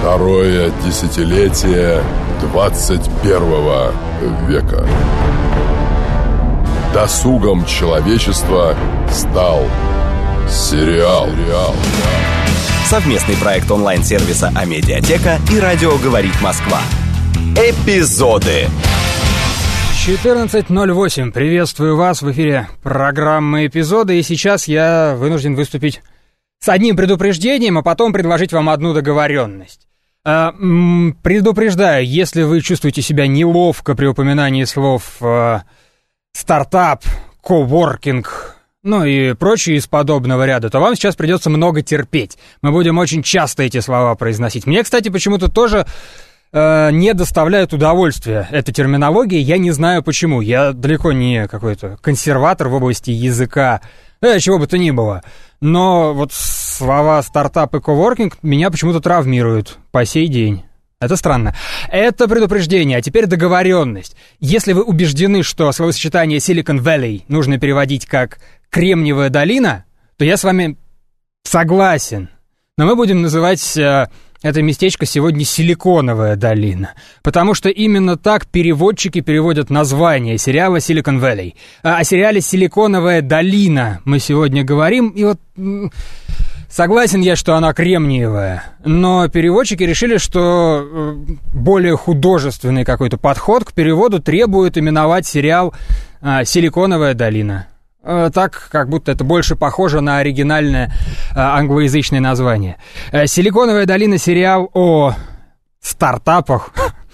Второе десятилетие 21 века. Досугом человечества стал сериал. Совместный проект онлайн-сервиса «Амедиатека» и радио «Говорит Москва». Эпизоды. 14:08. Приветствую вас в эфире программы «Эпизоды». И сейчас я вынужден выступить с одним предупреждением, а потом предложить вам одну договоренность. Предупреждаю, если вы чувствуете себя неловко при упоминании слов «стартап», «коворкинг», ну и прочие из подобного ряда, то вам сейчас придется много терпеть. Мы будем очень часто эти слова произносить. Мне, кстати, почему-то тоже не доставляет удовольствия эта терминология. Я не знаю почему. Я далеко не какой-то консерватор в области языка, чего бы то ни было. Но вот слова «стартап» и «коворкинг» меня почему-то травмируют по сей день. Это странно. Это предупреждение, а теперь договоренность. Если вы убеждены, что словосочетание Silicon Valley нужно переводить как «Кремниевая долина», то я с вами согласен. Но мы будем называть это местечко сегодня «Силиконовая долина», потому что именно так переводчики переводят название сериала Silicon Valley. О сериале «Силиконовая долина» мы сегодня говорим, и вот согласен я, что она кремниевая, но переводчики решили, что более художественный какой-то подход к переводу требует именовать сериал «Силиконовая долина». Так, как будто это больше похоже на оригинальное англоязычное название. «Силиконовая долина» — сериал о стартапах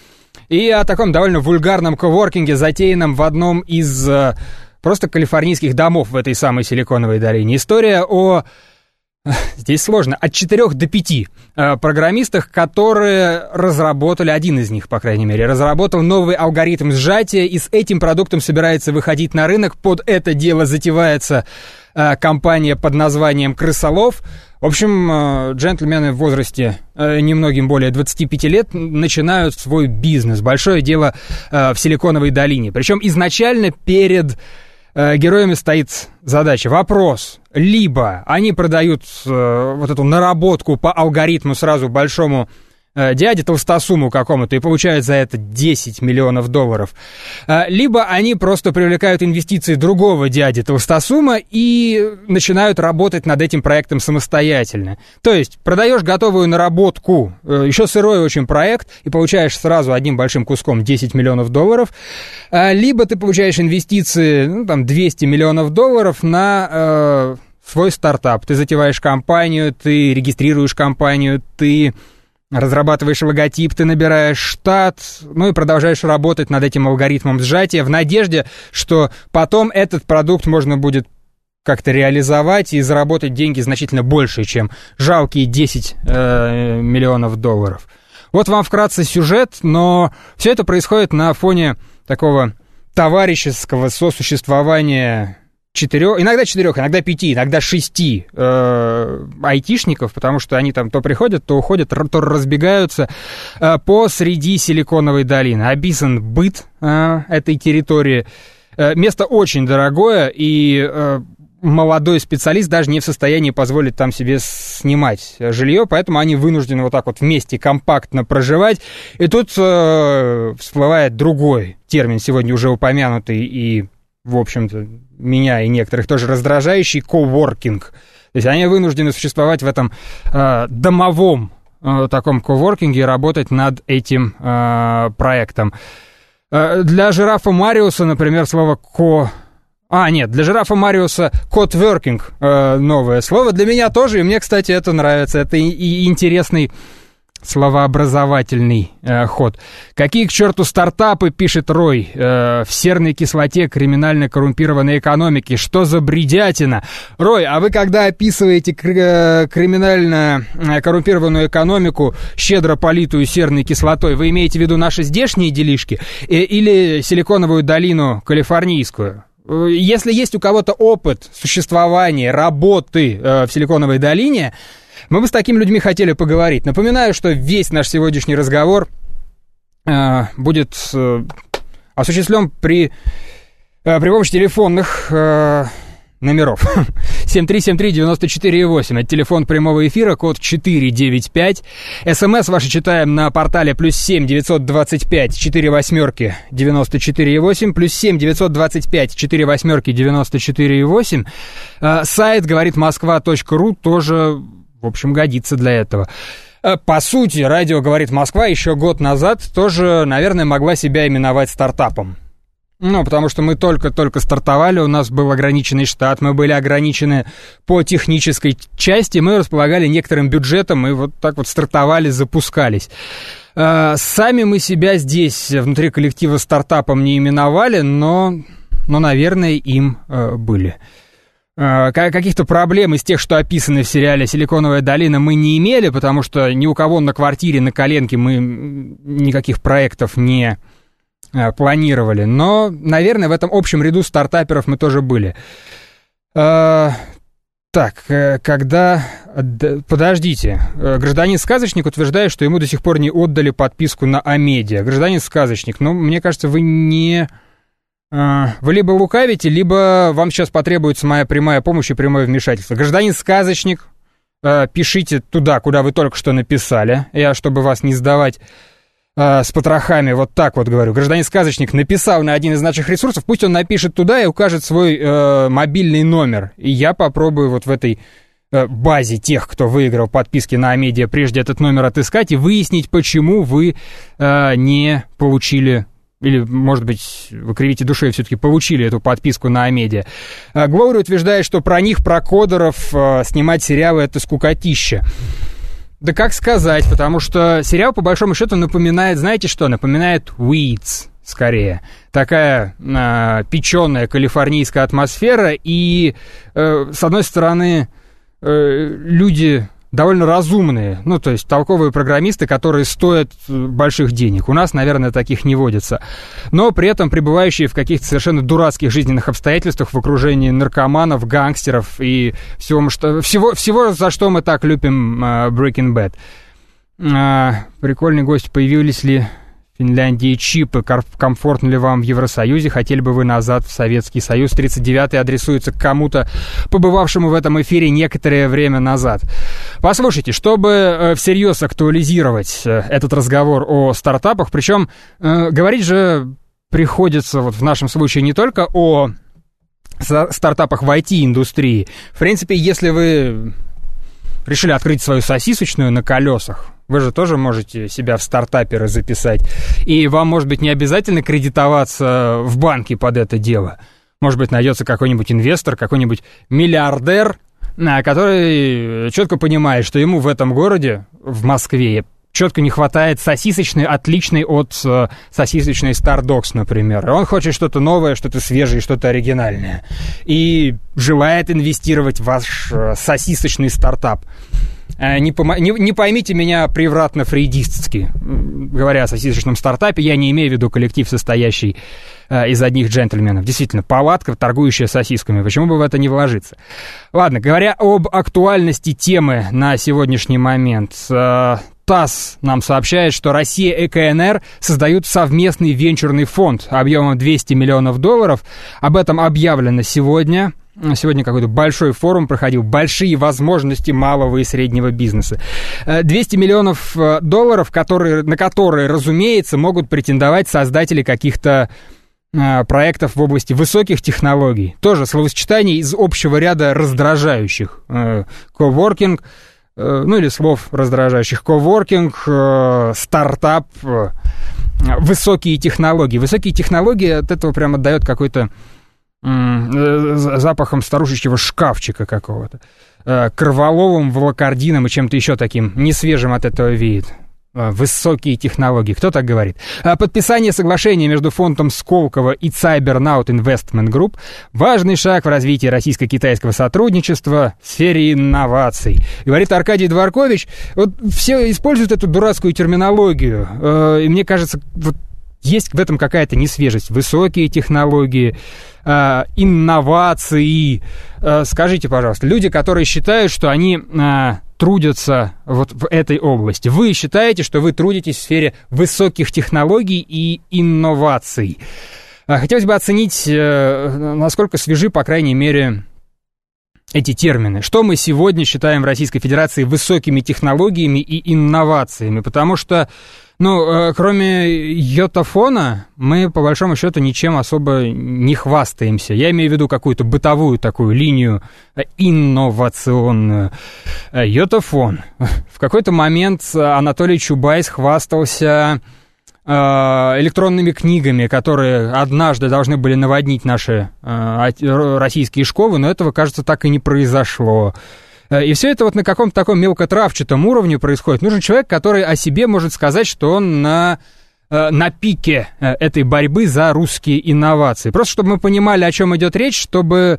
и о таком довольно вульгарном коворкинге, затеянном в одном из просто калифорнийских домов в этой самой Силиконовой долине. История о... Здесь сложно. От 4 до 5 программистах, которые разработали, один из них, по крайней мере, разработал новый алгоритм сжатия, и с этим продуктом собирается выходить на рынок. Под это дело затевается компания под названием «Крысолов». В общем, джентльмены в возрасте немногим более 25 лет начинают свой бизнес. Большое дело в Силиконовой долине. Причем изначально перед героями стоит задача, вопрос. Либо они продают вот эту наработку по алгоритму сразу большому дяде толстосуму какому-то и получают за это $10 миллионов, либо они просто привлекают инвестиции другого дяди толстосума и начинают работать над этим проектом самостоятельно. То есть продаешь готовую наработку, еще сырой очень проект, и получаешь сразу одним большим куском $10 миллионов, либо ты получаешь инвестиции, $200 миллионов на свой стартап. Ты затеваешь компанию, ты регистрируешь компанию, ты разрабатываешь логотип, ты набираешь штат, ну и продолжаешь работать над этим алгоритмом сжатия в надежде, что потом этот продукт можно будет как-то реализовать и заработать деньги значительно больше, чем жалкие $10 миллионов. Вот вам вкратце сюжет, но все это происходит на фоне такого товарищеского сосуществования иногда 4, иногда 5, иногда 6 айтишников, потому что они там то приходят, то уходят, то разбегаются посреди Силиконовой долины. Описан быт этой территории. Место очень дорогое, и молодой специалист даже не в состоянии позволить там себе снимать жилье, поэтому они вынуждены вот так вот вместе компактно проживать. И тут всплывает другой термин, сегодня уже упомянутый и, в общем-то, меня и некоторых тоже раздражающий, коворкинг. То есть они вынуждены существовать в этом домовом таком коворкинге и работать над этим проектом. Для жирафа Мариуса, например, слово для жирафа Мариуса котворкинг новое слово. Для меня тоже, и мне, кстати, это нравится. Это и интересный словообразовательный ход. Какие к черту стартапы, пишет Рой, в серной кислоте криминально коррумпированной экономики? Что за бредятина? Рой, а вы когда описываете криминально коррумпированную экономику, щедро политую серной кислотой, вы имеете в виду наши здешние делишки или Силиконовую долину калифорнийскую? Если есть у кого-то опыт существования, работы в Силиконовой долине, мы бы с такими людьми хотели поговорить. Напоминаю, что весь наш сегодняшний разговор будет осуществлен при помощи телефонных номеров. 7373948, это телефон прямого эфира, код 495. СМС ваши читаем на портале +7 925 48 94,8, +7 925 48 94,8. Сайт говоритмосква.ру тоже, в общем, годится для этого. По сути, радио «Говорит Москва» еще год назад тоже, наверное, могла себя именовать стартапом. Ну, потому что мы только-только стартовали, у нас был ограниченный штат, мы были ограничены по технической части, мы располагали некоторым бюджетом и вот так вот стартовали, запускались. Сами мы себя здесь, внутри коллектива, стартапом не именовали, но наверное, им были. Каких-то проблем из тех, что описаны в сериале «Силиконовая долина», мы не имели, потому что ни у кого на квартире, на коленке мы никаких проектов не планировали. Но, наверное, в этом общем ряду стартаперов мы тоже были. Так, когда... Подождите. Гражданин-сказочник утверждает, что ему до сих пор не отдали подписку на Амедиа. Гражданин-сказочник, ну, мне кажется, вы не... Вы либо лукавите, либо вам сейчас потребуется моя прямая помощь и прямое вмешательство. Гражданин-сказочник, пишите туда, куда вы только что написали. Я, чтобы вас не сдавать с потрохами, вот так вот говорю. Гражданин-сказочник написал на один из наших ресурсов, пусть он напишет туда и укажет свой мобильный номер. И я попробую вот в этой базе тех, кто выиграл подписки на Амедиа, прежде этот номер отыскать и выяснить, почему вы не получили... Или, может быть, вы кривите душой, все-таки получили эту подписку на Амедиа. Глори утверждает, что про них, про кодеров, снимать сериалы — это скукотища. Да как сказать, потому что сериал, по большому счету, напоминает, знаете что? Напоминает Weeds, скорее. Такая печеная калифорнийская атмосфера, и, с одной стороны, люди... довольно разумные, ну, то есть толковые программисты, которые стоят больших денег. У нас, наверное, таких не водится. Но при этом пребывающие в каких-то совершенно дурацких жизненных обстоятельствах в окружении наркоманов, гангстеров и всего, за что мы так любим Breaking Bad. Прикольный гость. Появились ли в Финляндии чипы? Комфортно ли вам в Евросоюзе? Хотели бы вы назад в Советский Союз? 39-й адресуется к кому-то, побывавшему в этом эфире некоторое время назад. Послушайте, чтобы всерьез актуализировать этот разговор о стартапах, причем говорить же приходится вот в нашем случае не только о стартапах в IT-индустрии. В принципе, если вы решили открыть свою сосисочную на колесах, вы же тоже можете себя в стартаперы записать. И вам, может быть, не обязательно кредитоваться в банке под это дело. Может быть, найдется какой-нибудь инвестор, какой-нибудь миллиардер, который четко понимает, что ему в этом городе, в Москве, четко не хватает сосисочной, отличной от сосисочной Stardogs, например. Он хочет что-то новое, что-то свежее, что-то оригинальное. И желает инвестировать в ваш сосисочный стартап. Не поймите меня превратно-фрейдистски. Говоря о сосисочном стартапе, я не имею в виду коллектив, состоящий из одних джентльменов. Действительно, палатка, торгующая сосисками. Почему бы в это не вложиться? Ладно, говоря об актуальности темы на сегодняшний момент, ТАСС нам сообщает, что Россия и КНР создают совместный венчурный фонд объемом $200 миллионов. Об этом объявлено сегодня. Сегодня какой-то большой форум проходил. Большие возможности малого и среднего бизнеса. $200 миллионов, на которые, разумеется, могут претендовать создатели каких-то проектов в области высоких технологий. Тоже словосочетание из общего ряда раздражающих. Коворкинг, ну или слов раздражающих. Коворкинг, стартап, высокие технологии. Высокие технологии, от этого прям отдает какой-то запахом старушечьего шкафчика какого-то, корвалолом, волокордином и чем-то еще таким несвежим от этого веет. Высокие технологии. Кто так говорит? Подписание соглашения между фондом Сколково и Cybernaut Investment Group – важный шаг в развитии российско-китайского сотрудничества в сфере инноваций. Говорит Аркадий Дворкович. Вот все используют эту дурацкую терминологию, и мне кажется, вот есть в этом какая-то несвежесть. Высокие технологии, инновации. Скажите, пожалуйста, люди, которые считают, что они трудятся вот в этой области, вы считаете, что вы трудитесь в сфере высоких технологий и инноваций? Хотелось бы оценить, насколько свежи, по крайней мере, эти термины. Что мы сегодня считаем в Российской Федерации высокими технологиями и инновациями? Потому что, кроме йотафона, мы, по большому счету, ничем особо не хвастаемся. Я имею в виду какую-то бытовую такую линию инновационную. Йотафон. В какой-то момент Анатолий Чубайс хвастался электронными книгами, которые однажды должны были наводнить наши российские школы, но этого, кажется, так и не произошло. И все это вот на каком-то таком мелкотравчатом уровне происходит. Нужен человек, который о себе может сказать, что он на пике этой борьбы за русские инновации. Просто чтобы мы понимали, о чем идет речь, чтобы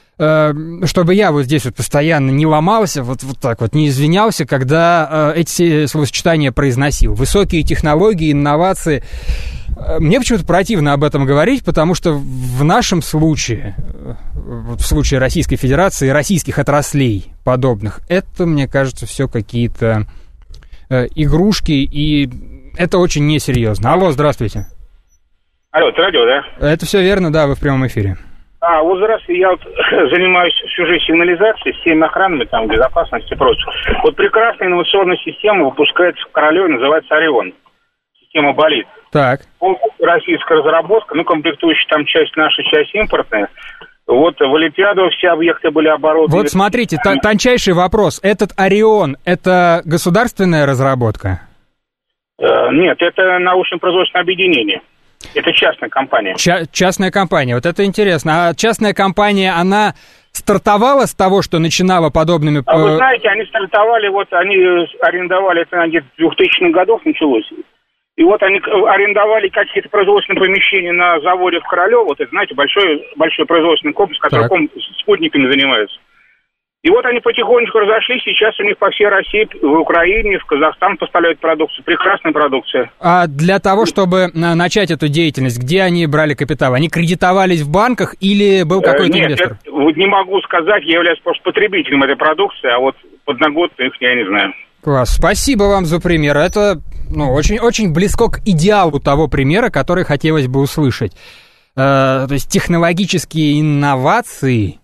я вот здесь вот постоянно не ломался, вот так вот не извинялся, когда эти словосочетания произносил. Высокие технологии, инновации. Мне почему-то противно об этом говорить, потому что в нашем случае, в случае Российской Федерации, российских отраслей подобных, это, мне кажется, все какие-то игрушки, и это очень несерьезно. Алло, здравствуйте. Алло, это радио, да? Это все верно, да, вы в прямом эфире. Вот здравствуйте, я вот занимаюсь всю жизнь сигнализацией, системой охраны, там, безопасности и прочее. Вот прекрасная инновационная система выпускается в Королеве, называется «Орион». Система «Болид». Так. Российская разработка, комплектующая там часть наша, часть импортная. Вот в Олимпиаду все объекты были оборудованы. Вот смотрите, тончайший вопрос. Этот «Орион» — это государственная разработка? Нет, это научно-производственное объединение. Это частная компания. Частная компания, вот это интересно. А частная компания, она стартовала с того, что начинала подобными... Вы знаете, они стартовали, они арендовали, это где-то в 2000-х годах началось. И вот они арендовали какие-то производственные помещения на заводе в Королёво. Вот это, знаете, большой производственный комплекс, который спутниками занимается. И вот они потихонечку разошлись, сейчас у них по всей России, в Украине, в Казахстан поставляют продукцию. Прекрасная продукция. А для того, чтобы начать эту деятельность, где они брали капитал? Они кредитовались в банках или был какой-то инвестор? Нет, не могу сказать, я являюсь просто потребителем этой продукции, а вот подноготную их я не знаю. Класс, спасибо вам за пример. Это очень близко к идеалу того примера, который хотелось бы услышать. То есть технологические инновации...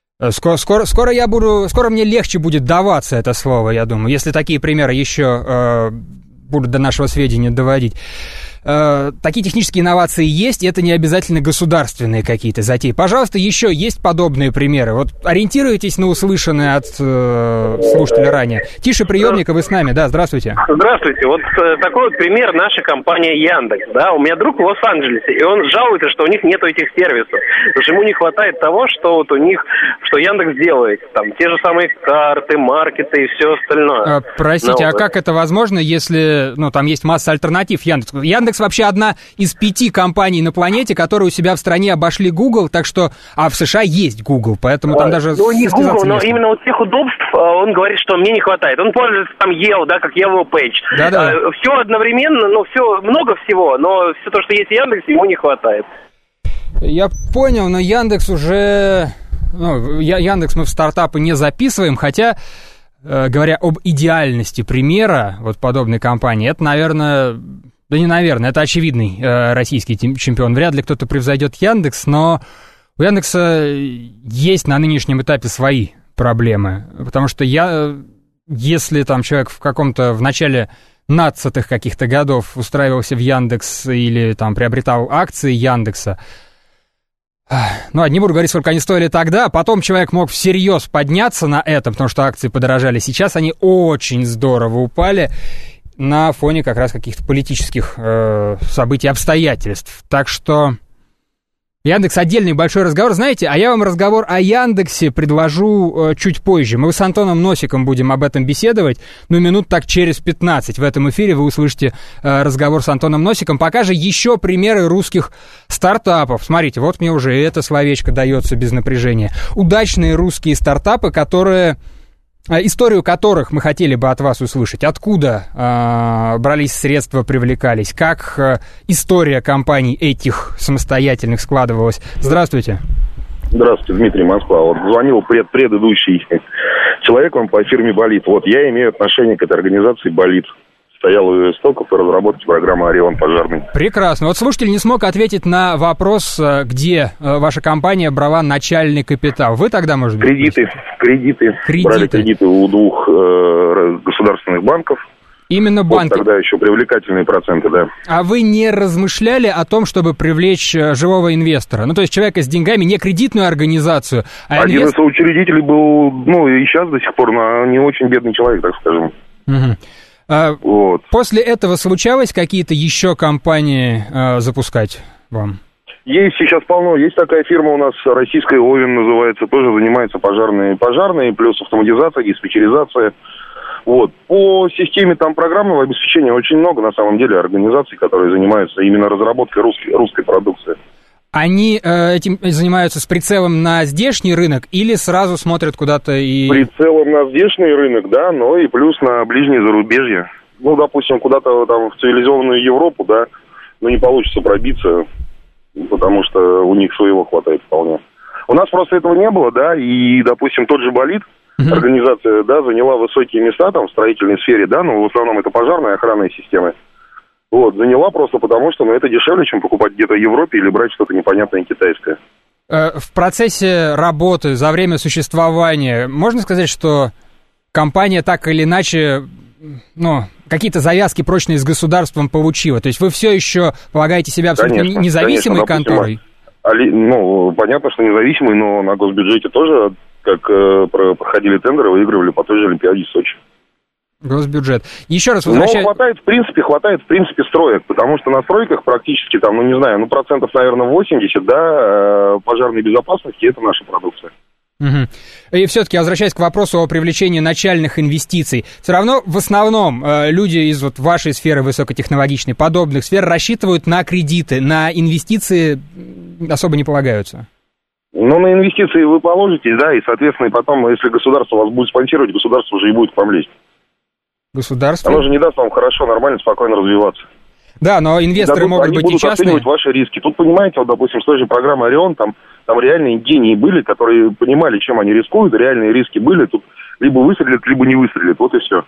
Скоро мне легче будет даваться это слово, я думаю, если такие примеры еще будут до нашего сведения доводить. Такие технические инновации есть, и это не обязательно государственные какие-то затеи. Пожалуйста, еще есть подобные примеры. Вот ориентируйтесь на услышанное от слушателя ранее. Тише приемника, вы с нами, да, здравствуйте. Здравствуйте, вот такой вот пример наша компания Яндекс, да, у меня друг в Лос-Анджелесе, и он жалуется, что у них нету этих сервисов, потому что ему не хватает того, что вот у них, что Яндекс делает, там, те же самые карты, маркеты и все остальное. Простите, а как это возможно, если, там есть масса альтернатив Яндексу? Яндекс вообще одна из 5 компаний на планете, которые у себя в стране обошли Google, так что... А в США есть Google, поэтому там даже... не Google, но именно вот тех удобств он говорит, что мне не хватает. Он пользуется там Yellow, да, как Yellow Page. Да-да. Все одновременно, все, много всего, но все то, что есть в Яндексе, ему не хватает. Я понял, но Яндекс уже... Яндекс мы в стартапы не записываем, хотя... Говоря об идеальности примера вот подобной компании, это, наверное... Да не наверное, это очевидный российский чемпион. Вряд ли кто-то превзойдет Яндекс, но у Яндекса есть на нынешнем этапе свои проблемы. Потому что если там человек в начале 15-х каких-то годов устраивался в Яндекс или там приобретал акции Яндекса, не буду говорить, сколько они стоили тогда, а потом человек мог всерьез подняться на этом, потому что акции подорожали. Сейчас они очень здорово упали на фоне как раз каких-то политических событий, обстоятельств. Так что Яндекс отдельный большой разговор. Знаете, а я вам разговор о Яндексе предложу чуть позже. Мы с Антоном Носиком будем об этом беседовать, минут так через 15 в этом эфире вы услышите разговор с Антоном Носиком. Пока же еще примеры русских стартапов. Смотрите, вот мне уже это словечко дается без напряжения. Удачные русские стартапы, историю которых мы хотели бы от вас услышать. Откуда брались средства, привлекались? Как история компаний этих самостоятельных складывалась? Здравствуйте. Здравствуйте, Дмитрий, Москва. Вот звонил предыдущий человек вам по фирме «Болид». Вот я имею отношение к этой организации «Болид». стоял у истоков и разработки программы «Орион» пожарной. Прекрасно. Вот слушатель не смог ответить на вопрос, где ваша компания брала начальный капитал. Вы тогда, может быть? Кредиты. Брали кредиты у 2 государственных банков. Именно банки. Вот тогда еще привлекательные проценты, да. А вы не размышляли о том, чтобы привлечь живого инвестора? Ну, то есть человека с деньгами, не кредитную организацию, а один из соучредителей был, и сейчас до сих пор, но не очень бедный человек, так скажем. Угу. Вот. После этого случалось какие-то еще компании запускать вам? Есть сейчас полно. Есть такая фирма у нас, российская «Овен» называется, тоже занимается пожарной, плюс автоматизация, диспетчеризация. Вот. По системе там программного обеспечения очень много, на самом деле, организаций, которые занимаются именно разработкой русской продукции. Они этим занимаются с прицелом на здешний рынок или сразу смотрят куда-то и... Прицелом на здешний рынок, да, но и плюс на ближнее зарубежье. Допустим, куда-то там в цивилизованную Европу, да, но не получится пробиться, потому что у них своего хватает вполне. У нас просто этого не было, да, и, допустим, тот же «Болид», организация, да, заняла высокие места там в строительной сфере, да, но в основном это пожарные охранные системы. Вот, заняла просто потому, что это дешевле, чем покупать где-то в Европе или брать что-то непонятное китайское. В процессе работы, за время существования, можно сказать, что компания так или иначе, какие-то завязки прочные с государством получила? То есть вы все еще полагаете себя абсолютно независимой конторой? Понятно, что независимый, но на госбюджете тоже, как проходили тендеры, выигрывали по той же Олимпиаде в Сочи. Госбюджет. Еще раз возвращаюсь... Но хватает, в принципе, строек, потому что на стройках практически там, процентов, наверное, 80, да, пожарной безопасности, это наша продукция. Угу. И все-таки, возвращаясь к вопросу о привлечении начальных инвестиций, все равно в основном люди из вашей сферы высокотехнологичной, подобных сфер, рассчитывают на кредиты, на инвестиции особо не полагаются. На инвестиции вы положитесь, да, и, соответственно, потом, если государство вас будет спонсировать, государство уже и будет к вам лезть. Государство? Оно же не даст вам хорошо, нормально, спокойно развиваться. Да, но инвесторы могут быть и частные. Они будут оценивать ваши риски. Тут, понимаете, допустим, с той же программой «Орион», там реальные гении были, которые понимали, чем они рискуют, реальные риски были, тут либо выстрелят, либо не выстрелят, вот и все.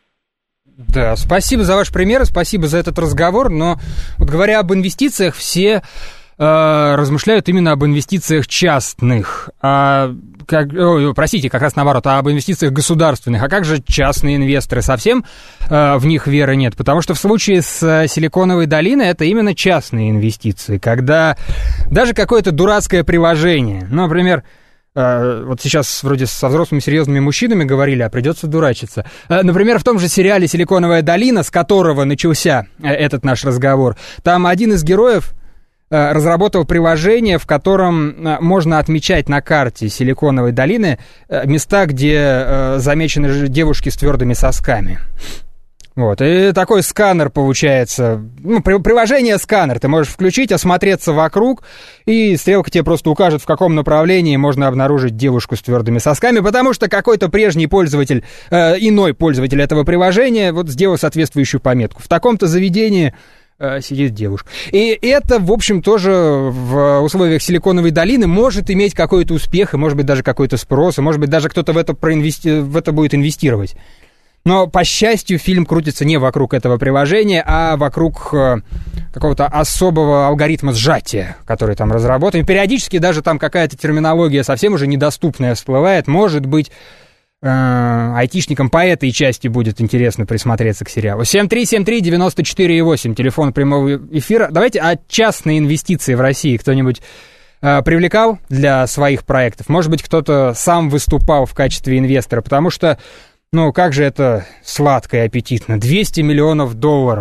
Да, спасибо за ваш пример, спасибо за этот разговор, но вот говоря об инвестициях, все размышляют именно об инвестициях частных, как раз наоборот, об инвестициях государственных. А как же частные инвесторы? Совсем в них веры нет, потому что в случае с Силиконовой долиной это именно частные инвестиции, когда даже какое-то дурацкое приложение, например, вот сейчас вроде со взрослыми серьезными мужчинами говорили, а придется дурачиться. Например, в том же сериале «Силиконовая долина», с которого начался этот наш разговор, там один из героев разработал приложение, в котором можно отмечать на карте Силиконовой долины места, где замечены девушки с твердыми сосками. Вот, и такой сканер получается, приложение-сканер, ты можешь включить, осмотреться вокруг, и стрелка тебе просто укажет, в каком направлении можно обнаружить девушку с твердыми сосками, потому что какой-то прежний пользователь, иной пользователь этого приложения сделал соответствующую пометку. В таком-то заведении сидит девушка. И это, в общем, тоже в условиях Силиконовой долины может иметь какой-то успех, и, может быть, даже какой-то спрос, и, может быть, даже кто-то в это будет инвестировать. Но, по счастью, фильм крутится не вокруг этого приложения, а вокруг какого-то особого алгоритма сжатия, который там разработан. И периодически даже там какая-то терминология совсем уже недоступная всплывает. Может быть, айтишникам по этой части будет интересно присмотреться к сериалу. 7373948, телефон прямого эфира. Давайте частные инвестиции в России кто-нибудь привлекал для своих проектов? Может быть, кто-то сам выступал в качестве инвестора, потому что, как же это сладко и аппетитно. $200 миллионов,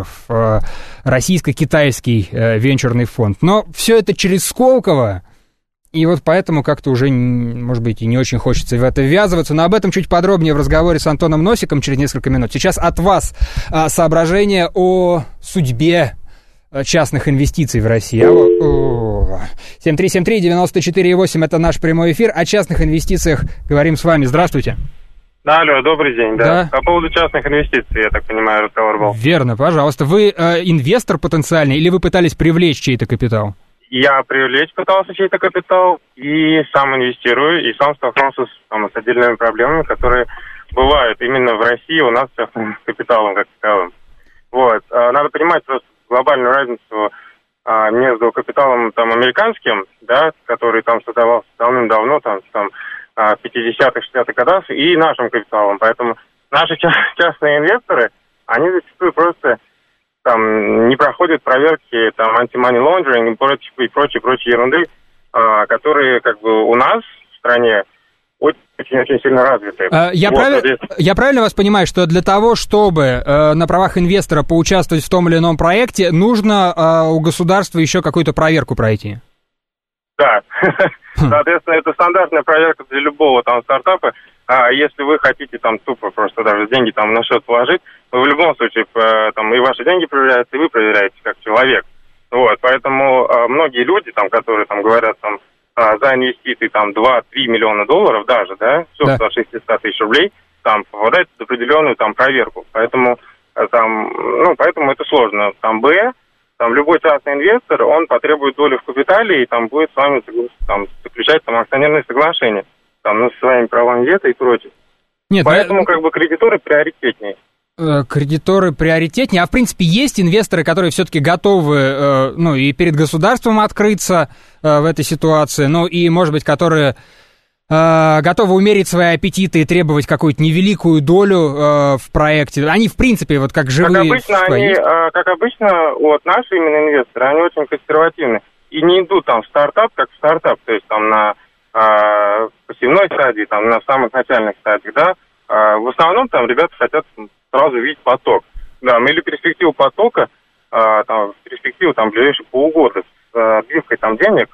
российско-китайский венчурный фонд. Но все это через Сколково. И вот поэтому как-то уже, может быть, и не очень хочется в это ввязываться. Но об этом чуть подробнее в разговоре с Антоном Носиком через несколько минут. Сейчас от вас соображения о судьбе частных инвестиций в России. 7373948, это наш прямой эфир. О частных инвестициях говорим с вами. Здравствуйте. Алло, добрый день, да. По поводу частных инвестиций, я так понимаю, разговор был. Верно, пожалуйста. Вы инвестор потенциальный или вы пытались привлечь чей-то капитал? Я привлечь пытался чей-то капитал и сам инвестирую, и сам столкнулся с отдельными проблемами, которые бывают именно в России у нас с частным капиталом как таковым. надо понимать просто глобальную разницу между капиталом там американским, да, который там создавался давным-давно, там 50-х, 60-х годах, и нашим капиталом. Поэтому наши частные инвесторы, они зачастую просто там не проходят проверки там анти-money laundering и прочей ерунды, которые как бы у нас в стране очень сильно развиты. Я правильно вас понимаю, что для того, чтобы на правах инвестора поучаствовать в том или ином проекте, нужно у государства еще какую-то проверку пройти? Да. Соответственно, это стандартная проверка для любого там стартапа. Если вы хотите там тупо просто даже деньги там на счет положить, то в любом случае там и ваши деньги проверяются, и вы проверяете как человек. Вот, поэтому многие люди там, которые там говорят там за инвестиции там 2-3 миллиона долларов даже, да, все до 600 тысяч рублей, там попадает в определенную там проверку. Поэтому поэтому это сложно. Там там любой частный инвестор, он потребует долю в капитале и там будет с вами там заключать там акционерные соглашения, там, со своими правами вето и прочее. Нет, поэтому как бы кредиторы приоритетнее. Кредиторы приоритетнее, а в принципе есть инвесторы, которые все-таки готовы, и перед государством открыться в этой ситуации, и, может быть, которые готовы умерить свои аппетиты и требовать какую-то невеликую долю в проекте. Они, в принципе, вот как живые... Как обычно, вот наши именно инвесторы, они очень консервативны и не идут там в стартап, как в стартап, то есть там на посевной стадии, там на самых начальных стадиях, да. В основном там ребята хотят сразу видеть поток. Да, или перспективу потока, перспективу там ближайшие полгода с отбивкой там денег,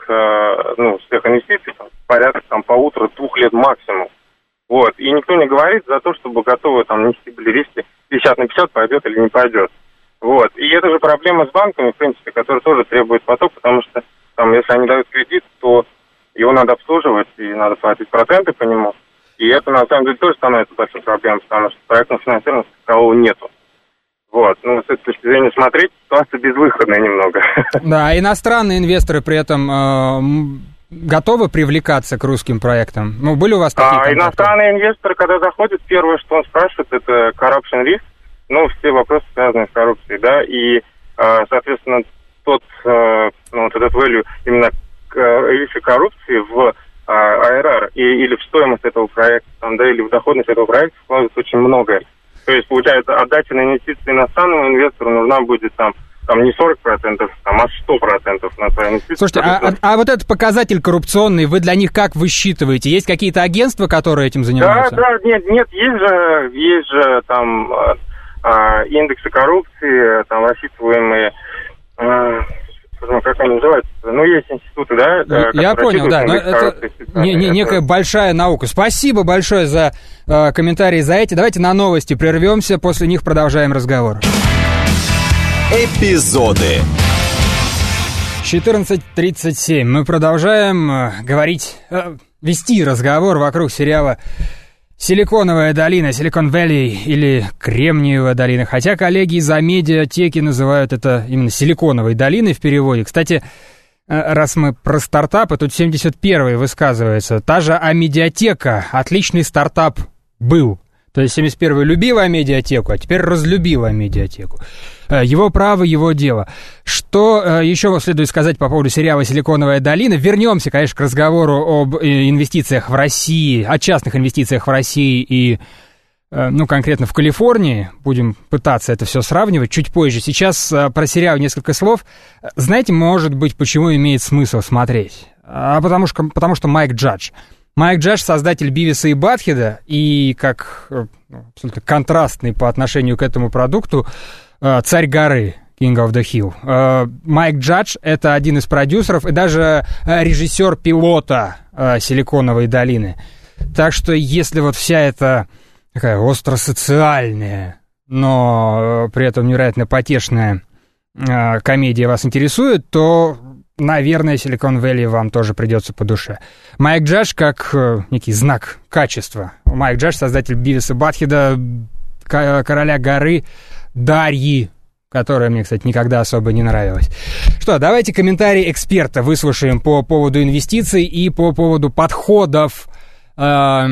с тех инвестиций, там, порядка там по 1,5-2 лет максимум. Вот. И никто не говорит за то, чтобы готовы там нести были риски 50 на 50, пойдет или не пойдет. Вот. И это же проблема с банками, в принципе, которые тоже требуют поток, потому что там, если они дают кредит, то его надо обслуживать и надо платить проценты по нему. И это, на самом деле, тоже становится большой проблемой, потому что проектного финансирования такового нету. Вот. С этой точки зрения смотреть, ситуация безвыходная немного. Да, иностранные инвесторы при этом готовы привлекаться к русским проектам? Были у вас такие контакты? Иностранные инвесторы, когда заходят, первое, что он спрашивает, это corruption risk, все вопросы, связанные с коррупцией, да, и, соответственно, этот value, именно риска коррупции в IRR или в стоимость этого проекта, или в доходность этого проекта вкладывается очень многое. То есть, получается, отдача на инвестиции иностранному инвестору нужна будет там не 40%, а 100% на свои инвестиции. Слушайте, а вот этот показатель коррупционный, вы для них как высчитываете? Есть какие-то агентства, которые этим занимаются? Да, нет, есть же там индексы коррупции, там рассчитываемые... как они называются? Есть институты, да? Я понял, да, но это некая большая наука. Спасибо большое за комментарии за эти. Давайте на новости прервемся, после них продолжаем разговор. Эпизоды. 14:37. Мы продолжаем вести разговор вокруг сериала «Силиконовая долина», Silicon Valley или «Кремниевая долина». Хотя коллеги из Амедиатеки называют это именно «Силиконовой долиной» в переводе. Кстати, раз мы про стартапы, тут 71-й высказывается. Та же Амедиатека, отличный стартап был. То есть 71-й любил Амедиатеку, а теперь разлюбил Амедиатеку. Его право, его дело. Что еще следует сказать по поводу сериала «Силиконовая долина»? Вернемся, конечно, к разговору об инвестициях в России, о частных инвестициях в России и, конкретно в Калифорнии. Будем пытаться это все сравнивать чуть позже. Сейчас про сериал несколько слов. Знаете, может быть, почему имеет смысл смотреть? Потому что Майк Джадж. Майк Джадж, создатель Бивиса и Батхеда, и как абсолютно контрастный по отношению к этому продукту «Царь горы», King of the Hill. Майк Джадж — это один из продюсеров и даже режиссер пилота «Силиконовой долины». Так что если вот вся эта такая остросоциальная, но при этом невероятно потешная комедия вас интересует, то, наверное, Silicon Valley вам тоже придется по душе. Майк Джадж как некий знак качества. Майк Джадж — создатель Бивиса и Батхеда, «Короля горы», Дарьи, которая мне, кстати, никогда особо не нравилась. Что, давайте комментарии эксперта выслушаем по поводу инвестиций и по поводу подходов к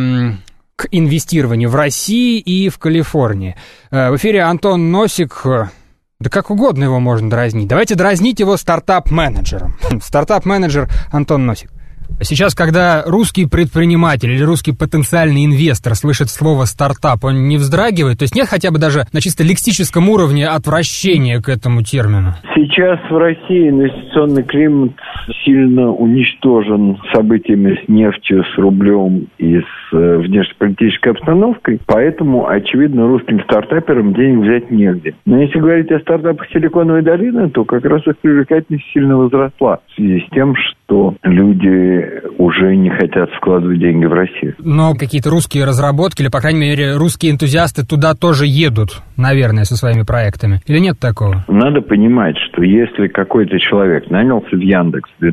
инвестированию в России и в Калифорнии. В эфире Антон Носик, Да как угодно его можно дразнить. Давайте дразнить его стартап-менеджером. Стартап-менеджер Антон Носик. Сейчас, когда русский предприниматель или русский потенциальный инвестор слышит слово «стартап», он не вздрагивает? То есть нет хотя бы даже на чисто лексическом уровне отвращения к этому термину? Сейчас в России инвестиционный климат сильно уничтожен событиями с нефтью, с рублем и с внешнеполитической обстановкой, поэтому, очевидно, русским стартаперам денег взять негде. Но если говорить о стартапах Силиконовой долины, то как раз их привлекательность сильно возросла в связи с тем, что люди уже не хотят вкладывать деньги в Россию. Но какие-то русские разработки, или, по крайней мере, русские энтузиасты туда тоже едут, наверное, со своими проектами. Или нет такого? Надо понимать, что если какой-то человек нанялся в Яндекс в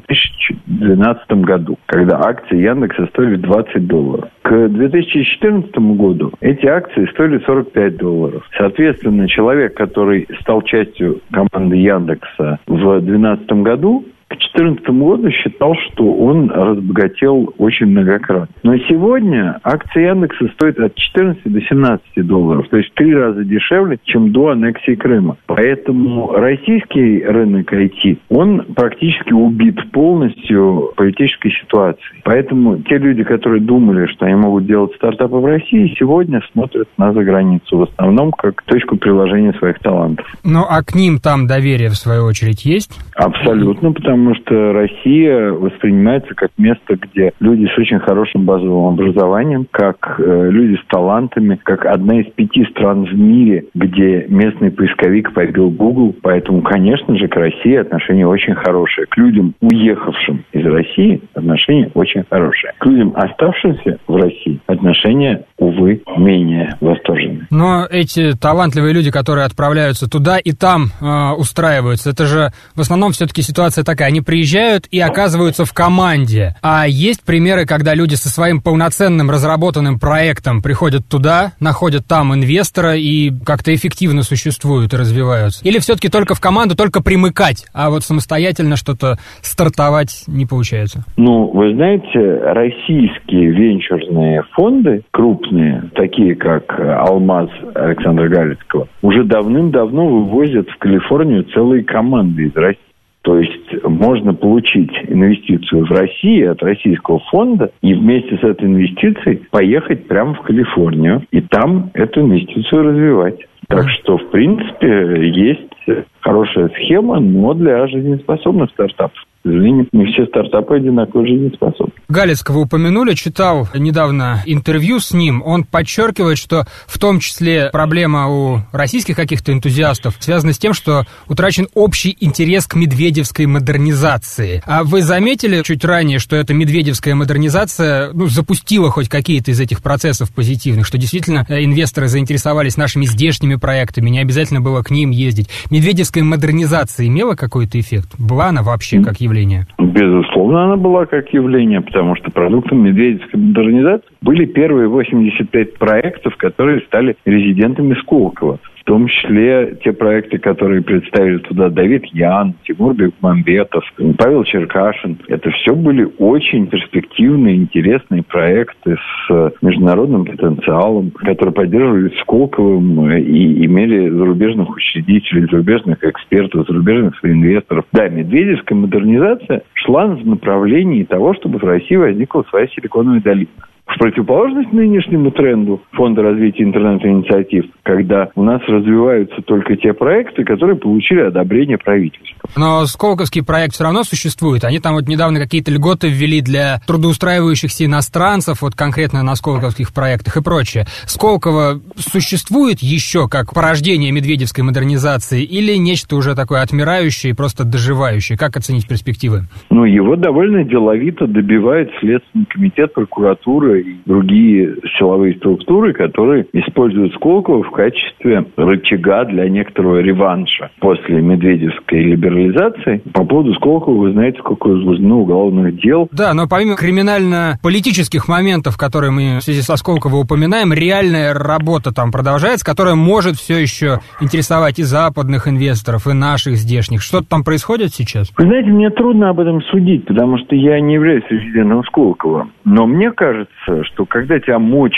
2012 году, когда акции Яндекса стоили $20, к 2014 году эти акции стоили $45. Соответственно, человек, который стал частью команды Яндекса в 2012 году, к 2014 году считал, что он разбогател очень многократно. Но сегодня акции Яндекса стоят от 14 до $17, то есть в 3 раза дешевле, чем до аннексии Крыма. Поэтому российский рынок IT, он практически убит полностью политической ситуацией. Поэтому те люди, которые думали, что они могут делать стартапы в России, сегодня смотрят на заграницу, в основном как точку приложения своих талантов. Ну, а к ним там доверие, в свою очередь, есть? Абсолютно, потому что Россия воспринимается как место, где люди с очень хорошим базовым образованием, как люди с талантами, как одна из 5 стран в мире, где местный поисковик побил Google. Поэтому, конечно же, к России отношение очень хорошее. К людям, уехавшим из России, отношение очень хорошее. К людям, оставшимся в России, отношение, увы, менее восторженное. Но эти талантливые люди, которые отправляются туда и там устраиваются, это же в основном все-таки ситуация такая. Они приезжают и оказываются в команде. А есть примеры, когда люди со своим полноценным разработанным проектом приходят туда, находят там инвестора и как-то эффективно существуют и развиваются? Или все-таки только в команду, только примыкать, а вот самостоятельно что-то стартовать не получается? Ну, вы знаете, российские венчурные фонды, крупные, такие как «Алмаз» Александра Галицкого, уже давным-давно вывозят в Калифорнию целые команды из России. То есть можно получить инвестицию в России от российского фонда и вместе с этой инвестицией поехать прямо в Калифорнию и там эту инвестицию развивать. Так что, в принципе, есть хорошая схема, но для жизнеспособных стартапов. К сожалению, не все стартапы одинаково жизнеспособны. Галицкого упомянули, читал недавно интервью с ним. Он подчеркивает, что в том числе проблема у российских каких-то энтузиастов связана с тем, что утрачен общий интерес к медведевской модернизации. А вы заметили чуть ранее, что эта медведевская модернизация запустила хоть какие-то из этих процессов позитивных, что действительно инвесторы заинтересовались нашими здешними проектами, не обязательно было к ним ездить. Медведевская модернизация имела какой-то эффект? Была она вообще как явление? Безусловно, она была как явление, потому что продуктом медведевской модернизации были первые 85 проектов, которые стали резидентами Сколково. В том числе те проекты, которые представили туда Давид Ян, Тимур Бекмамбетов, Павел Черкашин. Это все были очень перспективные, интересные проекты с международным потенциалом, которые поддерживались Сколковым и имели зарубежных учредителей, зарубежных экспертов, зарубежных инвесторов. Да, медведевская модернизация шла в направлении того, чтобы в России возникла своя Силиконовая долина. В противоположность нынешнему тренду Фонда развития интернет-инициатив, когда у нас развиваются только те проекты, которые получили одобрение правительства. Но сколковский проект все равно существует. Они там вот недавно какие-то льготы ввели для трудоустраивающихся иностранцев, вот конкретно на сколковских проектах и прочее. Сколково существует еще как порождение медведевской модернизации или нечто уже такое отмирающее и просто доживающее? Как оценить перспективы? Ну, его довольно деловито добивает Следственный комитет, прокуратура и другие силовые структуры, которые используют Сколково в качестве рычага для некоторого реванша после медведевской либерализации. По поводу Сколково вы знаете, сколько возбуждено уголовных дел. Да, но помимо криминально-политических моментов, которые мы в связи со Сколково упоминаем, реальная работа там продолжается, которая может все еще интересовать и западных инвесторов, и наших здешних. Что-то там происходит сейчас? Вы знаете, мне трудно об этом судить, потому что я не являюсь резидентом Сколково. Но мне кажется, что когда тебя мочат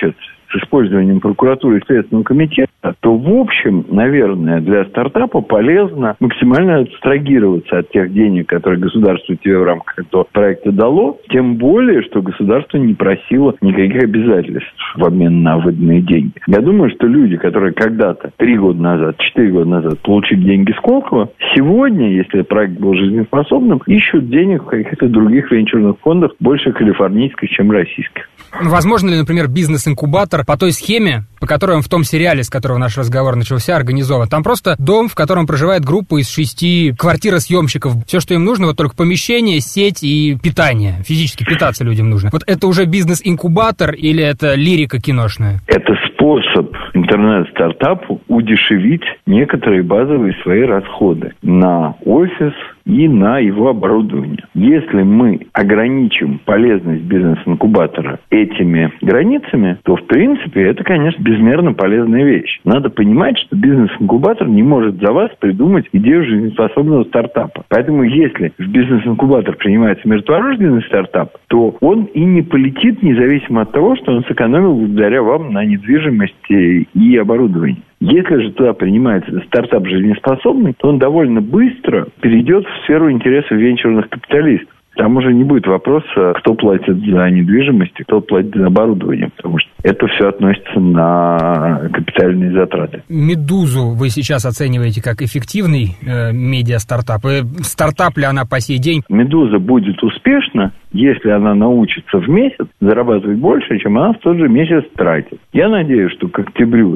с использованием прокуратуры и Следственного комитета, то, в общем, наверное, для стартапа полезно максимально абстрагироваться от тех денег, которые государство тебе в рамках этого проекта дало, тем более, что государство не просило никаких обязательств в обмен на выданные деньги. Я думаю, что люди, которые когда-то, 3 года назад, 4 года назад получили деньги Сколково, сегодня, если проект был жизнеспособным, ищут денег в каких-то других венчурных фондах, больше калифорнийских, чем российских. Возможно ли, например, бизнес-инкубатор по той схеме, по которой он в том сериале, с которого наш разговор начался, организован? Там просто дом, в котором проживает группа из 6 квартиросъемщиков. Все, что им нужно, вот только помещение, сеть и питание. Физически питаться людям нужно. Вот это уже бизнес-инкубатор или это лирика киношная? Это способ интернет-стартапу удешевить некоторые базовые свои расходы на офис и на его оборудование. Если мы ограничим полезность бизнес-инкубатора этими границами, то, в принципе, это, конечно, безмерно полезная вещь. Надо понимать, что бизнес-инкубатор не может за вас придумать идею жизнеспособного стартапа. Поэтому, если в бизнес-инкубатор принимается миротворожденный стартап, то он и не полетит, независимо от того, что он сэкономил благодаря вам на недвижимости и оборудовании. Если же туда принимается стартап жизнеспособный, то он довольно быстро перейдет в сферу интересов венчурных капиталистов. Там уже не будет вопроса, кто платит за недвижимость, кто платит за оборудование, потому что это все относится на капитальные затраты. «Медузу» вы сейчас оцениваете как эффективный медиа-стартап? И стартап ли она по сей день? «Медуза» будет успешна, если она научится в месяц зарабатывать больше, чем она в тот же месяц тратит. Я надеюсь, что к октябрю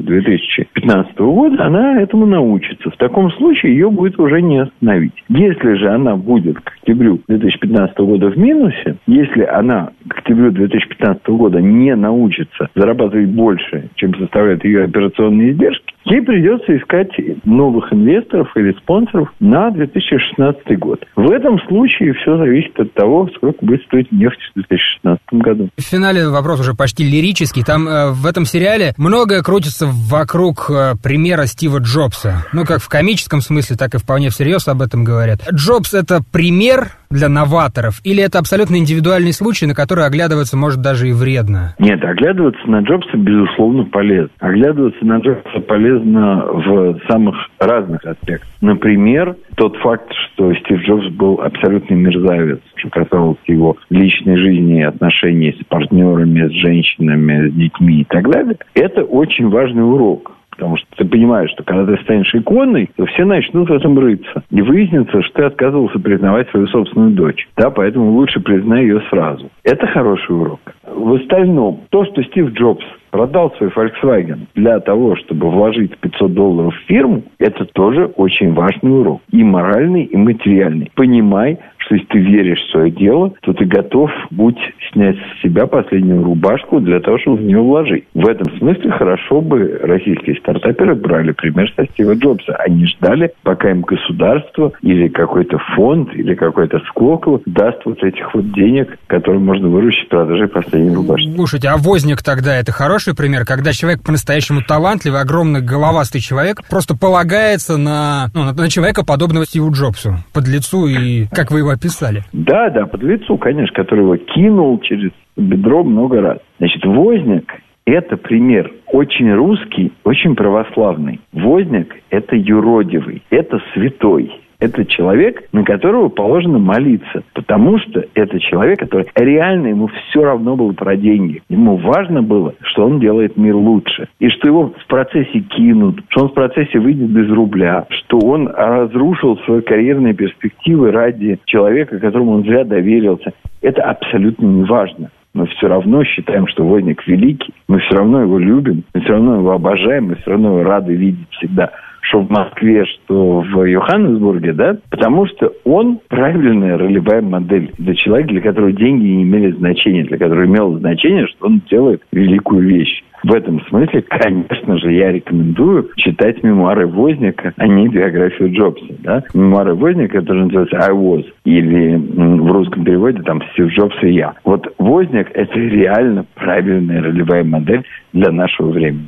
2015 года она этому научится. В таком случае ее будет уже не остановить. Если же она будет к октябрю 2015 года в минусе, если она к октябрю 2015 года не научится зарабатывать больше, чем составляют ее операционные издержки, ей придется искать новых инвесторов или спонсоров на 2016 год. В этом случае все зависит от того, сколько будет стоить нефть в 2016 году. В финале вопрос уже почти лирический. Там в этом сериале многое крутится вокруг примера Стива Джобса. Ну, как в комическом смысле, так и вполне всерьез об этом говорят. Джобс — это пример для новаторов? Или это абсолютно индивидуальный случай, на который оглядываться может даже и вредно? Нет, оглядываться на Джобса, безусловно, полезно. Оглядываться на Джобса полезно в самых разных аспектах. Например, тот факт, что Стив Джобс был абсолютный мерзавец, что касалось его личной жизни, отношений с партнерами, с женщинами, с детьми и так далее, это очень важный урок. Потому что ты понимаешь, что когда ты станешь иконой, то все начнут в этом рыться. И выяснится, что ты отказывался признавать свою собственную дочь. Да, поэтому лучше признай ее сразу. Это хороший урок. В остальном, то, что Стив Джобс продал свой Volkswagen для того, чтобы вложить $500 в фирму, это тоже очень важный урок. И моральный, и материальный. Понимай, что если ты веришь в свое дело, то ты готов будь снять с себя последнюю рубашку для того, чтобы в нее вложить. В этом смысле хорошо бы российские стартаперы брали пример со Стива Джобса. Они ждали, пока им государство или какой-то фонд, или какой-то Сколково даст вот этих вот денег, которые можно выручить продажей последней рубашки. Слушайте, а Возняк тогда это хороший пример, когда человек по-настоящему талантливый, огромный головастый человек просто полагается на человека, подобного Стиву Джобсу, подлецу, и как вы его описали. Да, подлецу, конечно, который его кинул через бедро много раз. Значит, Возняк – это пример очень русский, очень православный. Возняк – это юродивый, это святой. Это человек, на которого положено молиться, потому что это человек, который реально ему все равно было про деньги. Ему важно было, что он делает мир лучше, и что его в процессе кинут, что он в процессе выйдет без рубля, что он разрушил свои карьерные перспективы ради человека, которому он зря доверился. Это абсолютно не важно. Мы все равно считаем, что Возняк великий, мы все равно его любим, мы все равно его обожаем, мы все равно его рады видеть всегда, что в Москве, что в Йоханнесбурге, да, потому что он правильная ролевая модель для человека, для которого деньги не имели значения, для которого имело значение, что он делает великую вещь. В этом смысле, конечно же, я рекомендую читать мемуары Возняка, а не биографию Джобса. Да? Мемуары Возняка, которые называются «I was», или в русском переводе там «Стив Джобс и я». Вот Возняк – это реально правильная ролевая модель для нашего времени.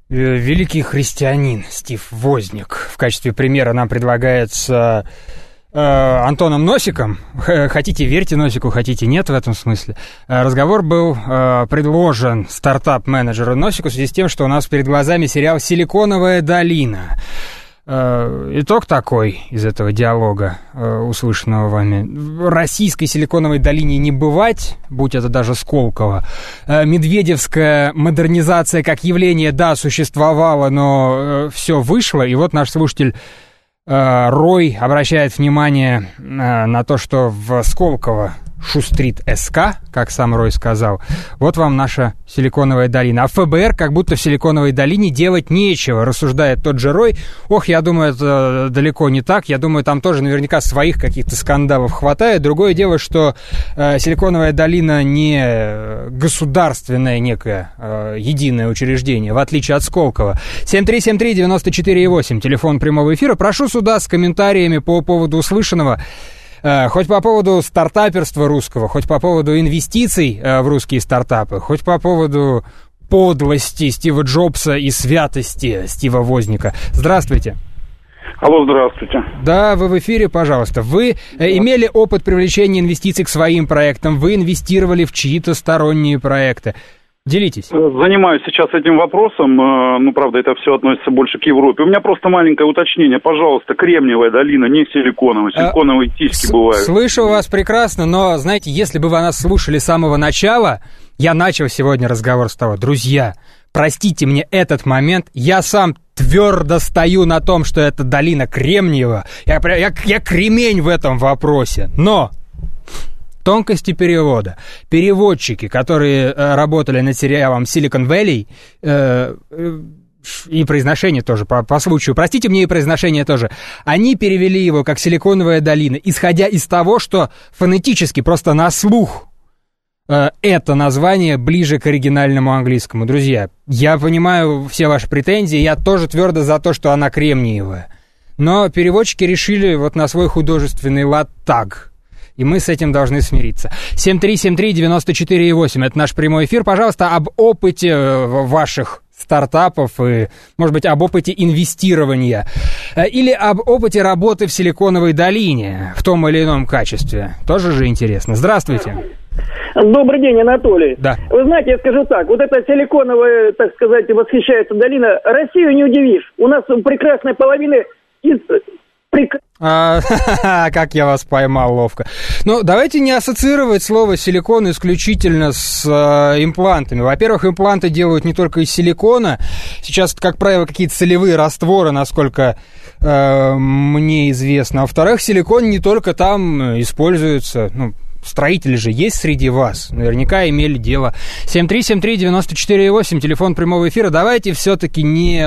Великий христианин Стив Возняк. В качестве примера нам предлагается Антоном Носиком. Хотите, верьте Носику, хотите, нет в этом смысле. Разговор был предложен стартап-менеджеру Носику в связи с тем, что у нас перед глазами сериал «Силиконовая долина». Итог такой из этого диалога, услышанного вами. Российской Силиконовой долине не бывать, будь это даже Сколково. Медведевская модернизация как явление, да, существовала, но все вышло. И вот наш слушатель Рой обращает внимание на то, что в Сколково шустрит СК, как сам Рой сказал. Вот вам наша Силиконовая долина. А ФБР как будто в Силиконовой долине делать нечего, рассуждает тот же Рой. Ох, я думаю, это далеко не так. Я думаю, там тоже наверняка своих каких-то скандалов хватает. Другое дело, что Силиконовая долина не государственное некое единое учреждение, в отличие от Сколково. 7373948, телефон прямого эфира. Прошу сюда с комментариями по поводу услышанного. Хоть по поводу стартаперства русского, хоть по поводу инвестиций в русские стартапы, хоть по поводу подлости Стива Джобса и святости Стива Возника. Здравствуйте. Алло, здравствуйте. Да, вы в эфире, пожалуйста. Вы имели опыт привлечения инвестиций к своим проектам, вы инвестировали в чьи-то сторонние проекты. Делитесь. Занимаюсь сейчас этим вопросом, правда, это все относится больше к Европе. У меня просто маленькое уточнение, пожалуйста, Кремниевая долина, не силиконовая, силиконовые тиски бывают. Слышу вас прекрасно, но, знаете, если бы вы нас слушали с самого начала, я начал сегодня разговор с того, друзья, простите мне этот момент, я сам твердо стою на том, что это долина Кремниева, я кремень в этом вопросе, но... Тонкости перевода. Переводчики, которые работали над сериалом Silicon Valley, и произношение тоже, по случаю, простите мне и произношение тоже, они перевели его как Силиконовая долина, исходя из того, что фонетически, просто на слух, это название ближе к оригинальному английскому. Друзья, я понимаю все ваши претензии, я тоже твердо за то, что она кремниевая. Но переводчики решили вот на свой художественный лад так. И мы с этим должны смириться. 7373948, это наш прямой эфир. Пожалуйста, об опыте ваших стартапов и, может быть, об опыте инвестирования или об опыте работы в Силиконовой долине в том или ином качестве. Тоже же интересно. Здравствуйте. Добрый день, Анатолий. Да. Вы знаете, я скажу так, вот эта силиконовая, так сказать, восхищается долина, Россию не удивишь. У нас прекрасная половина из... Как я вас поймал ловко. Ну, давайте не ассоциировать слово «силикон» исключительно с имплантами. Во-первых, импланты делают не только из силикона. Сейчас, как правило, какие-то солевые растворы, насколько мне известно. А во-вторых, силикон не только там используется. Строители же есть среди вас. Наверняка имели дело. 7373948, телефон прямого эфира. Давайте все-таки не...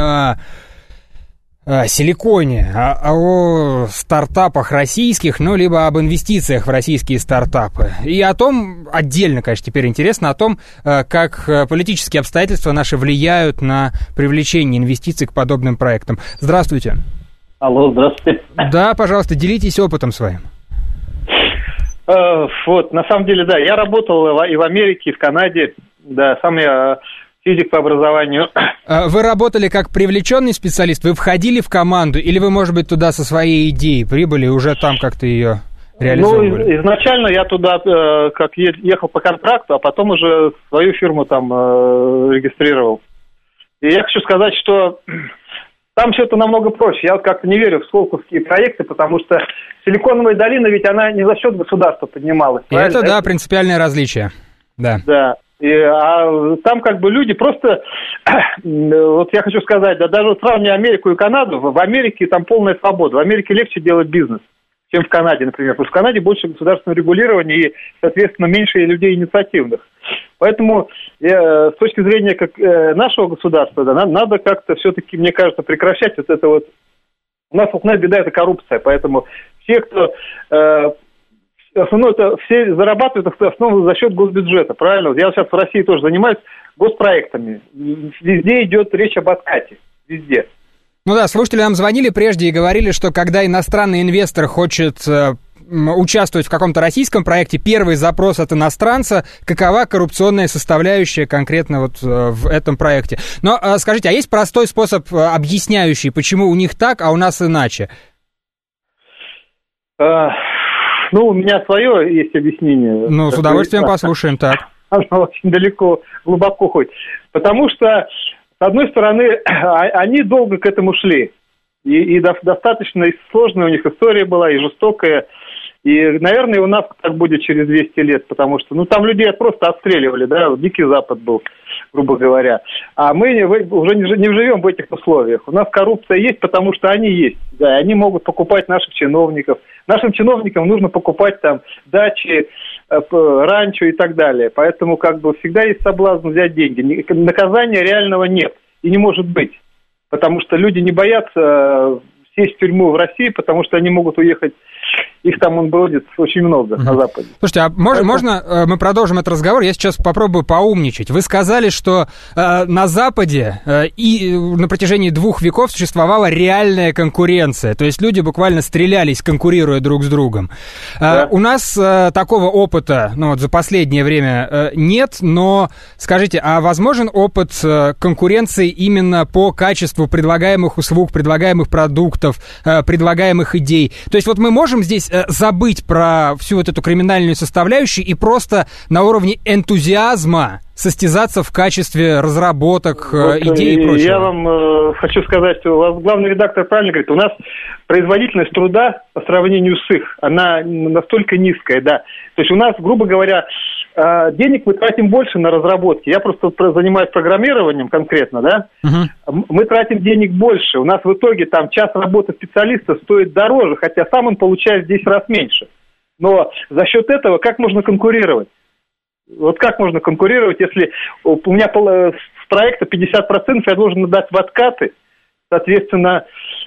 силиконе, а о стартапах российских, либо об инвестициях в российские стартапы. И о том, отдельно, конечно, теперь интересно, о том, как политические обстоятельства наши влияют на привлечение инвестиций к подобным проектам. Здравствуйте. Алло, здравствуйте. Да, пожалуйста, делитесь опытом своим. Вот, на самом деле, да, я работал и в Америке, и в Канаде, да, сам я... физик по образованию. Вы работали как привлеченный специалист? Вы входили в команду? Или вы, может быть, туда со своей идеей прибыли и уже там как-то ее реализовывали? Изначально я туда как ехал по контракту, а потом уже свою фирму там регистрировал. И я хочу сказать, что там все это намного проще. Я вот как-то не верю в сколковские проекты, потому что Силиконовая долина, ведь она не за счет государства поднималась. Это, да, принципиальное различие. Да. Да. А там как бы люди просто, вот я хочу сказать, да, даже сравнивая Америку и Канаду, в Америке там полная свобода, в Америке легче делать бизнес, чем в Канаде, например, потому что в Канаде больше государственного регулирования и, соответственно, меньше людей инициативных. Поэтому с точки зрения нашего государства, да, надо как-то все-таки, мне кажется, прекращать вот это вот. У нас основная беда – это коррупция, поэтому все, кто... все зарабатывают основно за счет госбюджета, правильно? Я сейчас в России тоже занимаюсь госпроектами. Везде идет речь об откате. Везде. Ну да, слушатели нам звонили прежде и говорили, что когда иностранный инвестор хочет участвовать в каком-то российском проекте, первый запрос от иностранца, какова коррупционная составляющая конкретно вот в этом проекте. Но скажите, а есть простой способ, объясняющий, почему у них так, а у нас иначе? У меня свое есть объяснение. Ну, с удовольствием послушаем, так. Оно очень далеко, глубоко ходит. Потому что, с одной стороны, они долго к этому шли. И достаточно сложная у них история была, и жестокая. И, наверное, у нас так будет через 200 лет, потому что, там людей просто отстреливали, да, Дикий Запад был, грубо говоря. А мы уже не живем в этих условиях. У нас коррупция есть, потому что они есть, да, и они могут покупать наших чиновников. Нашим чиновникам нужно покупать там дачи, ранчо и так далее. Поэтому, всегда есть соблазн взять деньги. Наказания реального нет и не может быть. Потому что люди не боятся сесть в тюрьму в России, потому что они могут уехать. Их там бродит очень много на Западе. Слушайте, а можно мы продолжим этот разговор? Я сейчас попробую поумничать. Вы сказали, что на Западе и на протяжении 2 веков существовала реальная конкуренция. То есть люди буквально стрелялись, конкурируя друг с другом. Да. У нас такого опыта за последнее время нет, но скажите, а возможен опыт конкуренции именно по качеству предлагаемых услуг, предлагаемых продуктов, предлагаемых идей? То есть мы можем здесь забыть про всю эту криминальную составляющую и просто на уровне энтузиазма состязаться в качестве разработок, идей и прочего? Я вам хочу сказать, у вас главный редактор правильно говорит, у нас производительность труда по сравнению с их, она настолько низкая, да. То есть у нас, грубо говоря, денег мы тратим больше на разработки. Я просто занимаюсь программированием конкретно, да. Мы тратим денег больше. У нас в итоге час работы специалиста стоит дороже, хотя сам он получает в 10 раз меньше. Но за счет этого как можно конкурировать? Как можно конкурировать, если у меня с проекта 50% я должен отдать в откаты, соответственно,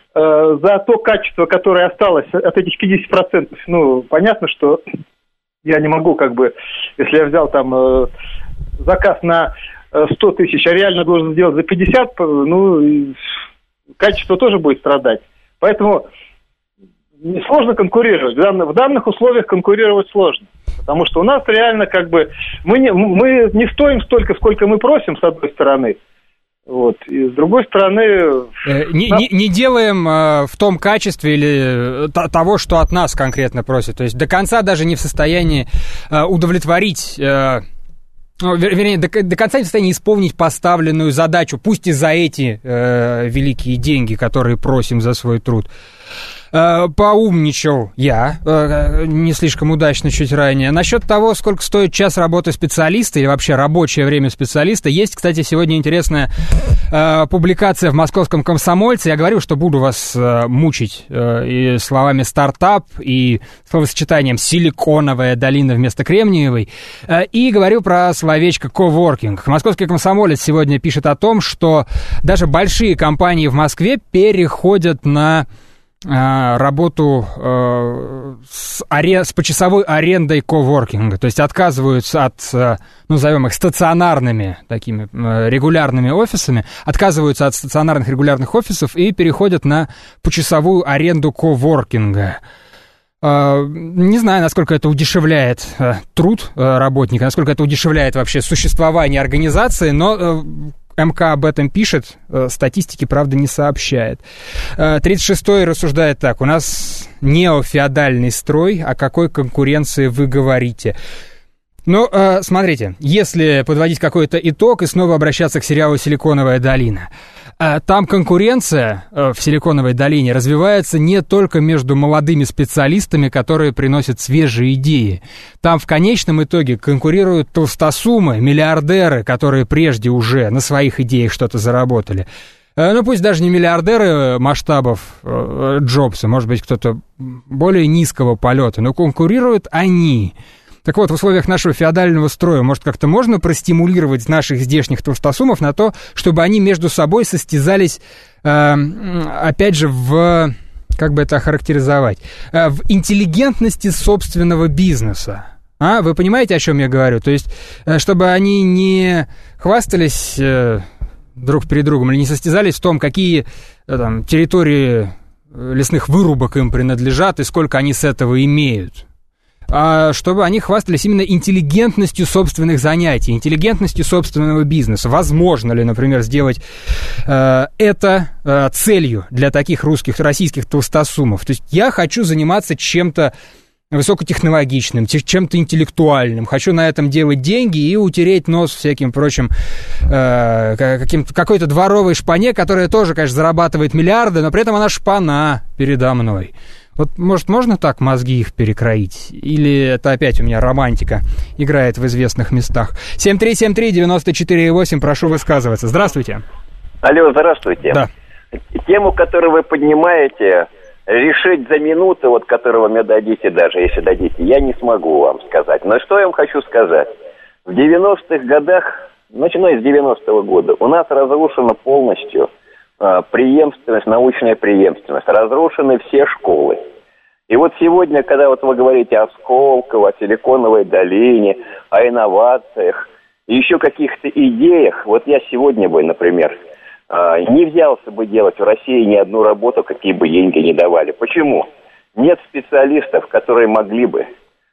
за то качество, которое осталось от этих 50%, понятно, что я не могу, если я взял заказ на 100 тысяч, а реально должен сделать за 50, качество тоже будет страдать. Поэтому сложно конкурировать. В данных условиях конкурировать сложно. Потому что у нас реально мы не стоим столько, сколько мы просим, с одной стороны. И с другой стороны... Не делаем в том качестве или того, что от нас конкретно просят. То есть до конца даже не в состоянии удовлетворить... вернее, до конца не в состоянии исполнить поставленную задачу, пусть и за эти великие деньги, которые просим за свой труд. Поумничал я, не слишком удачно чуть ранее. Насчет того, сколько стоит час работы специалиста или вообще рабочее время специалиста, есть, кстати, сегодня интересная публикация в «Московском комсомольце». Я говорил, что буду вас мучить и словами «стартап», и словосочетанием «силиконовая долина» вместо «кремниевой», и говорю про словечко «коворкинг». «Московский комсомолец» сегодня пишет о том, что даже большие компании в Москве переходят на работу с почасовой арендой коворкинга, то есть отказываются от, назовем их стационарными такими регулярными офисами, отказываются от стационарных регулярных офисов и переходят на почасовую аренду коворкинга. Не знаю, насколько это удешевляет труд работника, насколько это удешевляет вообще существование организации, но МК об этом пишет, статистики, правда, не сообщает. 36-й рассуждает так: у нас неофеодальный строй, о какой конкуренции вы говорите? Смотрите, если подводить какой-то итог и снова обращаться к сериалу «Силиконовая долина», там конкуренция в Силиконовой долине развивается не только между молодыми специалистами, которые приносят свежие идеи. Там в конечном итоге конкурируют толстосумы, миллиардеры, которые прежде уже на своих идеях что-то заработали. Пусть даже не миллиардеры масштабов Джобса, может быть, кто-то более низкого полета, но конкурируют они. Так вот, в условиях нашего феодального строя, может, как-то можно простимулировать наших здешних толстосумов на то, чтобы они между собой состязались, опять же, как бы это охарактеризовать, в интеллигентности собственного бизнеса. Вы понимаете, о чем я говорю? То есть, чтобы они не хвастались друг перед другом или не состязались в том, какие территории лесных вырубок им принадлежат и сколько они с этого имеют. а чтобы они хвастались именно интеллигентностью собственных занятий, интеллигентностью собственного бизнеса. Возможно ли, например, сделать это целью для таких российских толстосумов? То есть я хочу заниматься чем-то высокотехнологичным, чем-то интеллектуальным. Хочу на этом делать деньги и утереть нос всяким прочим какой-то дворовой шпане, которая тоже, конечно, зарабатывает миллиарды, но при этом она шпана передо мной. Вот, может, можно так мозги их перекроить? Или это опять у меня романтика играет в известных местах? 7373948, прошу высказываться. Здравствуйте. Алло, здравствуйте. Да. Тему, которую вы поднимаете, решить за минуту, вот которого мне дадите, даже если дадите, я не смогу вам сказать. Но что я вам хочу сказать? В 90-х годах, начиная с 90-го года, у нас разрушена полностью преемственность, научная преемственность. Разрушены все школы. И вот сегодня, когда вот вы говорите о Сколково, о Силиконовой долине, о инновациях, и еще каких-то идеях, вот я сегодня бы, например, не взялся бы делать в России ни одну работу, какие бы деньги не давали. Почему? Нет специалистов, которые могли бы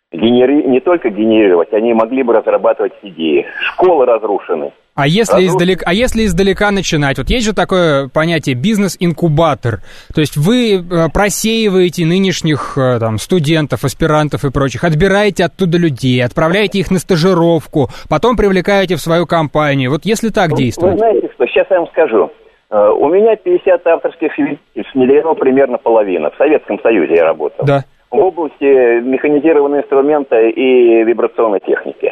не только генерировать, они могли бы разрабатывать идеи. Школы разрушены. А если издалека начинать? Вот есть же такое понятие бизнес-инкубатор. То есть вы просеиваете нынешних студентов, аспирантов и прочих, отбираете оттуда людей, отправляете их на стажировку, потом привлекаете в свою компанию. Вот если так действовать. Вы знаете, что сейчас я вам скажу. У меня 50 авторских свидетельств, Смелянова примерно половина. В Советском Союзе я работал. Да. В области механизированного инструмента и вибрационной техники.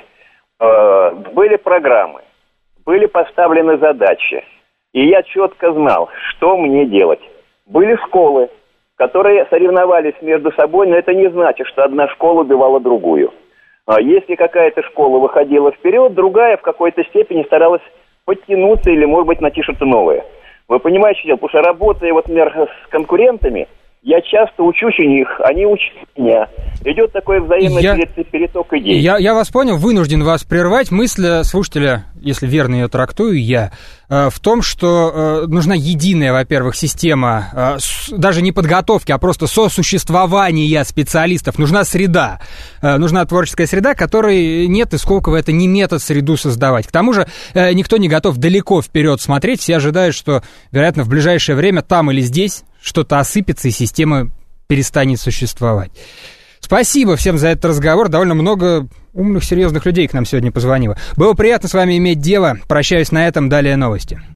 Были программы. Были поставлены задачи, и я четко знал, что мне делать. Были школы, которые соревновались между собой, но это не значит, что одна школа убивала другую. Если какая-то школа выходила вперед, другая в какой-то степени старалась подтянуться или, может быть, найти что-то новое. Вы понимаете, что дело? Потому что работая с конкурентами, я часто учусь у них, они учат меня. Идет такой взаимный переток идей. Я вас понял, вынужден вас прервать. Мысль слушателя, если верно ее трактую я, в том, что нужна единая, во-первых, система, даже не подготовки, а просто сосуществования специалистов. Нужна среда, нужна творческая среда, которой нет, и Сколково это не метод среду создавать. К тому же никто не готов далеко вперед смотреть, все ожидают, что, вероятно, в ближайшее время там или здесь что-то осыпется, и система перестанет существовать. Спасибо всем за этот разговор. Довольно много умных, серьезных людей к нам сегодня позвонило. Было приятно с вами иметь дело. Прощаюсь на этом. Далее новости.